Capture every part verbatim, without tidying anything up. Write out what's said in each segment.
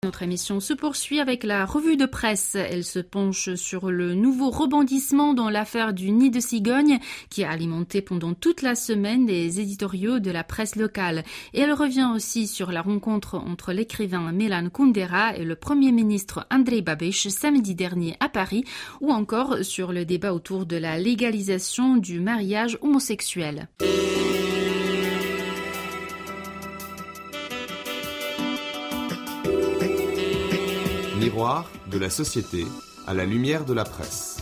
Notre émission se poursuit avec la revue de presse. Elle se penche sur le nouveau rebondissement dans l'affaire du nid de cigogne qui a alimenté pendant toute la semaine les éditoriaux de la presse locale. Et elle revient aussi sur la rencontre entre l'écrivain Milan Kundera et le Premier ministre Andrej Babiš samedi dernier à Paris, ou encore sur le débat autour de la légalisation du mariage homosexuel. Miroir de la société à la lumière de la presse.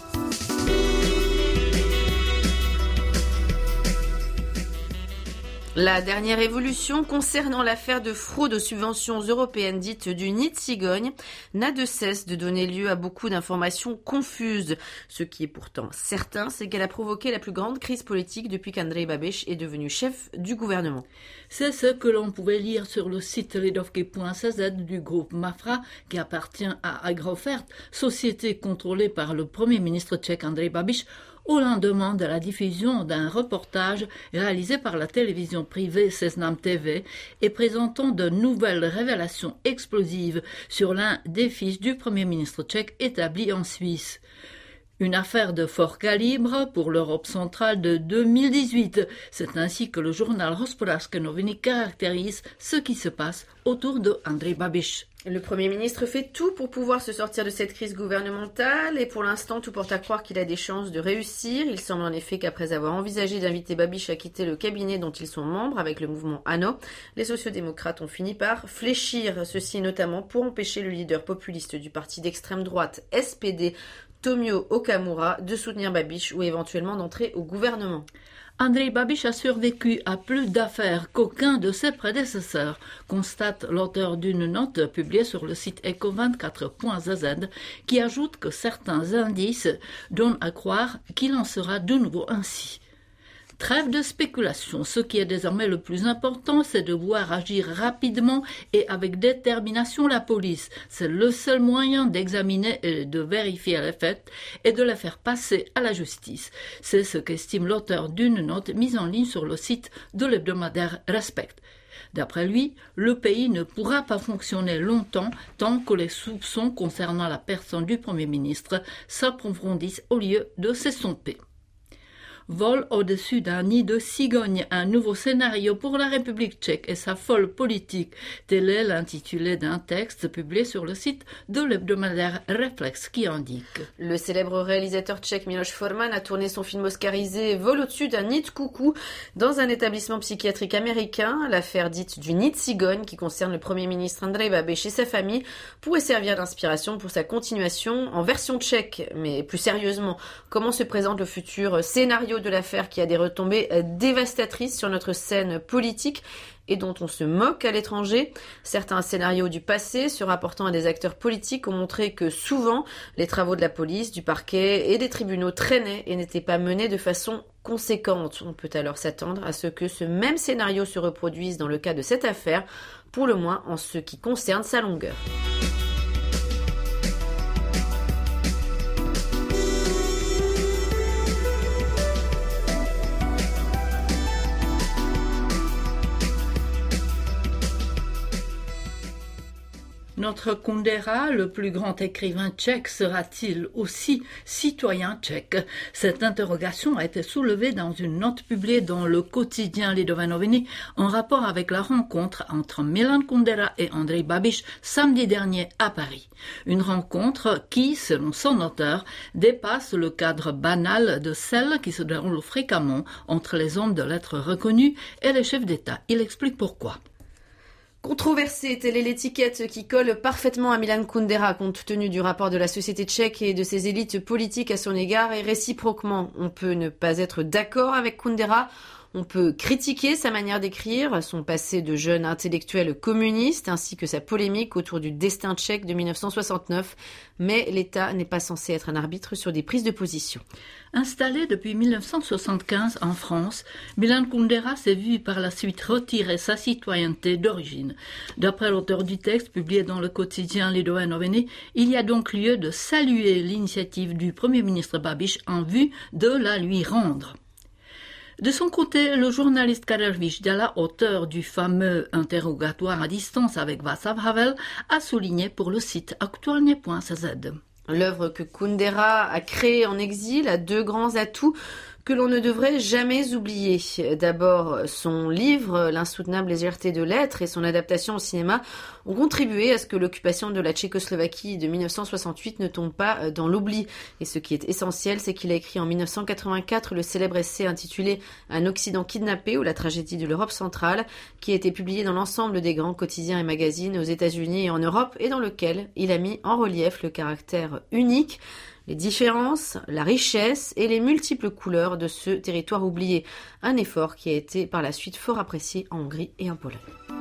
La dernière évolution concernant l'affaire de fraude aux subventions européennes dites du nid de cigogne n'a de cesse de donner lieu à beaucoup d'informations confuses. Ce qui est pourtant certain, c'est qu'elle a provoqué la plus grande crise politique depuis qu'Andrej Babiš est devenu chef du gouvernement. C'est ce que l'on pouvait lire sur le site lidovky point c z du groupe Mafra, qui appartient à Agrofert, société contrôlée par le Premier ministre tchèque Andrej Babiš, au lendemain de la diffusion d'un reportage réalisé par la télévision privée Seznam T V et présentant de nouvelles révélations explosives sur l'un des fils du Premier ministre tchèque établi en Suisse. Une affaire de fort calibre pour l'Europe centrale de deux mille dix-huit. C'est ainsi que le journal Hospodářské noviny caractérise ce qui se passe autour de Andrej Babiš. Le Premier ministre fait tout pour pouvoir se sortir de cette crise gouvernementale et pour l'instant tout porte à croire qu'il a des chances de réussir. Il semble en effet qu'après avoir envisagé d'inviter Babiš à quitter le cabinet dont ils sont membres avec le mouvement ANO, les sociodémocrates ont fini par fléchir, ceci notamment pour empêcher le leader populiste du parti d'extrême droite S P D, Tomio Okamura, de soutenir Babiš ou éventuellement d'entrer au gouvernement. Andrej Babiš a survécu à plus d'affaires qu'aucun de ses prédécesseurs, constate l'auteur d'une note publiée sur le site eco vingt-quatre point z z, qui ajoute que certains indices donnent à croire qu'il en sera de nouveau ainsi. Trêve de spéculation, ce qui est désormais le plus important, c'est de voir agir rapidement et avec détermination la police. C'est le seul moyen d'examiner et de vérifier les faits et de les faire passer à la justice. C'est ce qu'estime l'auteur d'une note mise en ligne sur le site de l'hebdomadaire Respect. D'après lui, le pays ne pourra pas fonctionner longtemps tant que les soupçons concernant la personne du Premier ministre s'approfondissent au lieu de s'estomper. Vol au-dessus d'un nid de cigogne, un nouveau scénario pour la République tchèque et sa folle politique. Tel est l'intitulé d'un texte publié sur le site de l'hebdomadaire Reflex qui indique. Le célèbre réalisateur tchèque Miloš Forman a tourné son film oscarisé Vol au-dessus d'un nid de coucou dans un établissement psychiatrique américain. L'affaire dite du nid de cigogne qui concerne le Premier ministre Andrej Babiš et sa famille pourrait servir d'inspiration pour sa continuation en version tchèque. Mais plus sérieusement, comment se présente le futur scénario de l'affaire qui a des retombées dévastatrices sur notre scène politique et dont on se moque à l'étranger. Certains scénarios du passé se rapportant à des acteurs politiques ont montré que souvent les travaux de la police, du parquet et des tribunaux traînaient et n'étaient pas menés de façon conséquente. On peut alors s'attendre à ce que ce même scénario se reproduise dans le cas de cette affaire, pour le moins en ce qui concerne sa longueur. Notre Kundera, le plus grand écrivain tchèque, sera-t-il aussi citoyen tchèque? Cette interrogation a été soulevée dans une note publiée dans le quotidien Lidové noviny en rapport avec la rencontre entre Milan Kundera et Andrej Babiš samedi dernier à Paris. Une rencontre qui, selon son auteur, dépasse le cadre banal de celle qui se déroule fréquemment entre les hommes de lettres reconnus et les chefs d'État. Il explique pourquoi. Controversée, telle est l'étiquette qui colle parfaitement à Milan Kundera compte tenu du rapport de la société tchèque et de ses élites politiques à son égard et réciproquement. On peut ne pas être d'accord avec Kundera, on peut critiquer sa manière d'écrire, son passé de jeune intellectuel communiste ainsi que sa polémique autour du destin tchèque de mille neuf cent soixante-neuf, mais l'État n'est pas censé être un arbitre sur des prises de position. Installé depuis mille neuf cent soixante-quinze en France, Milan Kundera s'est vu par la suite retirer sa citoyenneté d'origine. D'après l'auteur du texte publié dans le quotidien Lidové noviny, il y a donc lieu de saluer l'initiative du Premier ministre Babiš en vue de la lui rendre. De son côté, le journaliste Karel Vijdala, auteur du fameux interrogatoire à distance avec Václav Havel, a souligné pour le site aktualnie point c z. L'œuvre que Kundera a créée en exil a deux grands atouts que l'on ne devrait jamais oublier. D'abord, son livre « L'insoutenable légèreté de l'être » et son adaptation au cinéma ont contribué à ce que l'occupation de la Tchécoslovaquie de dix-neuf cent soixante-huit ne tombe pas dans l'oubli. Et ce qui est essentiel, c'est qu'il a écrit en dix-neuf cent quatre-vingt-quatre le célèbre essai intitulé « Un Occident kidnappé » ou la tragédie de l'Europe centrale, qui a été publié dans l'ensemble des grands quotidiens et magazines aux États-Unis et en Europe, et dans lequel il a mis en relief le caractère unique, les différences, la richesse et les multiples couleurs de ce territoire oublié. Un effort qui a été par la suite fort apprécié en Hongrie et en Pologne.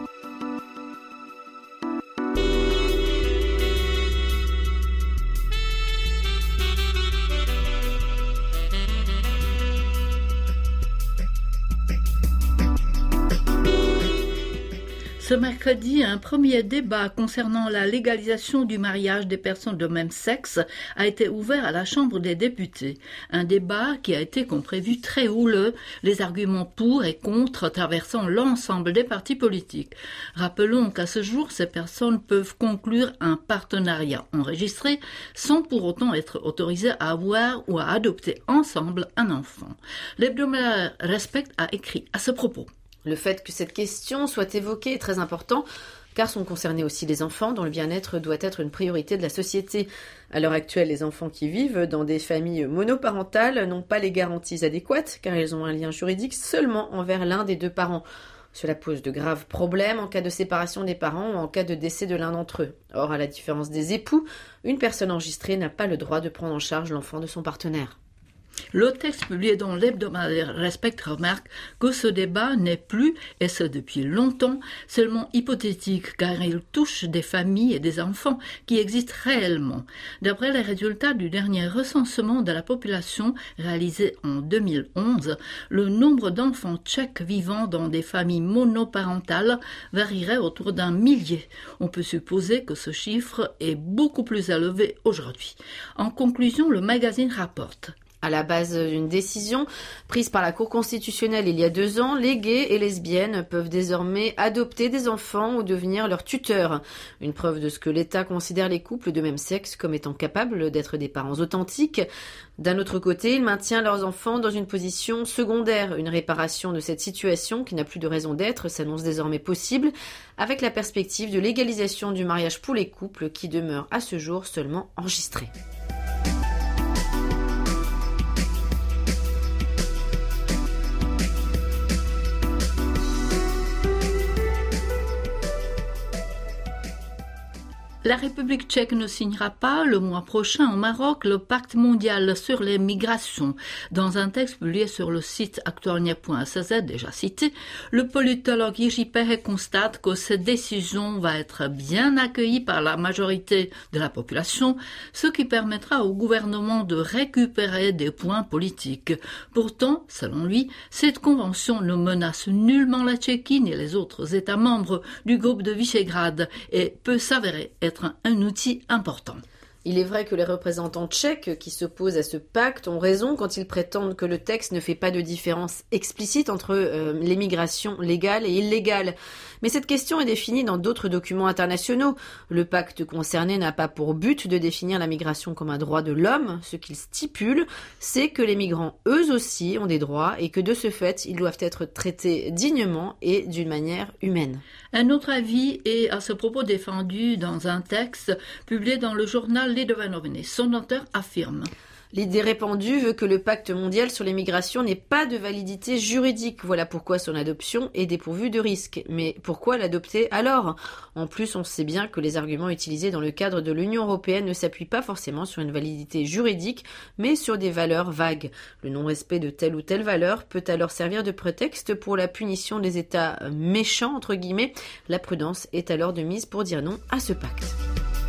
Ce mercredi, un premier débat concernant la légalisation du mariage des personnes de même sexe a été ouvert à la Chambre des députés. Un débat qui a été, comme prévu, très houleux, les arguments pour et contre traversant l'ensemble des partis politiques. Rappelons qu'à ce jour, ces personnes peuvent conclure un partenariat enregistré sans pour autant être autorisées à avoir ou à adopter ensemble un enfant. L'hebdomadaire Respect a écrit à ce propos. Le fait que cette question soit évoquée est très important, car sont concernés aussi les enfants, dont le bien-être doit être une priorité de la société. À l'heure actuelle, les enfants qui vivent dans des familles monoparentales n'ont pas les garanties adéquates, car ils ont un lien juridique seulement envers l'un des deux parents. Cela pose de graves problèmes en cas de séparation des parents ou en cas de décès de l'un d'entre eux. Or, à la différence des époux, une personne enregistrée n'a pas le droit de prendre en charge l'enfant de son partenaire. Le texte publié dans l'hebdomadaire Respect remarque que ce débat n'est plus, et ce depuis longtemps, seulement hypothétique, car il touche des familles et des enfants qui existent réellement. D'après les résultats du dernier recensement de la population réalisé en deux mille onze, le nombre d'enfants tchèques vivant dans des familles monoparentales varierait autour d'un millier. On peut supposer que ce chiffre est beaucoup plus élevé aujourd'hui. En conclusion, le magazine rapporte: à la base d'une décision prise par la Cour constitutionnelle il y a deux ans, les gays et lesbiennes peuvent désormais adopter des enfants ou devenir leurs tuteurs. Une preuve de ce que l'État considère les couples de même sexe comme étant capables d'être des parents authentiques. D'un autre côté, il maintient leurs enfants dans une position secondaire. Une réparation de cette situation, qui n'a plus de raison d'être, s'annonce désormais possible, avec la perspective de légalisation du mariage pour les couples qui demeure à ce jour seulement enregistré. La République tchèque ne signera pas le mois prochain au Maroc le pacte mondial sur les migrations. Dans un texte publié sur le site aktualnie point c z, déjà cité, le politologue Jiří Pehek constate que cette décision va être bien accueillie par la majorité de la population, ce qui permettra au gouvernement de récupérer des points politiques. Pourtant, selon lui, cette convention ne menace nullement la Tchéquie ni les autres États membres du groupe de Visegrad et peut s'avérer être un outil important. Il est vrai que les représentants tchèques qui s'opposent à ce pacte ont raison quand ils prétendent que le texte ne fait pas de différence explicite entre euh, l'émigration légale et illégale. Mais cette question est définie dans d'autres documents internationaux. Le pacte concerné n'a pas pour but de définir la migration comme un droit de l'homme. Ce qu'il stipule, c'est que les migrants, eux aussi, ont des droits et que de ce fait, ils doivent être traités dignement et d'une manière humaine. Un autre avis est à ce propos défendu dans un texte publié dans le journal Lidové noviny. Son auteur affirme: l'idée répandue veut que le pacte mondial sur les migrations n'ait pas de validité juridique. Voilà pourquoi son adoption est dépourvue de risque. Mais pourquoi l'adopter alors? En plus, on sait bien que les arguments utilisés dans le cadre de l'Union européenne ne s'appuient pas forcément sur une validité juridique, mais sur des valeurs vagues. Le non-respect de telle ou telle valeur peut alors servir de prétexte pour la punition des États méchants, entre guillemets. La prudence est alors de mise pour dire non à ce pacte.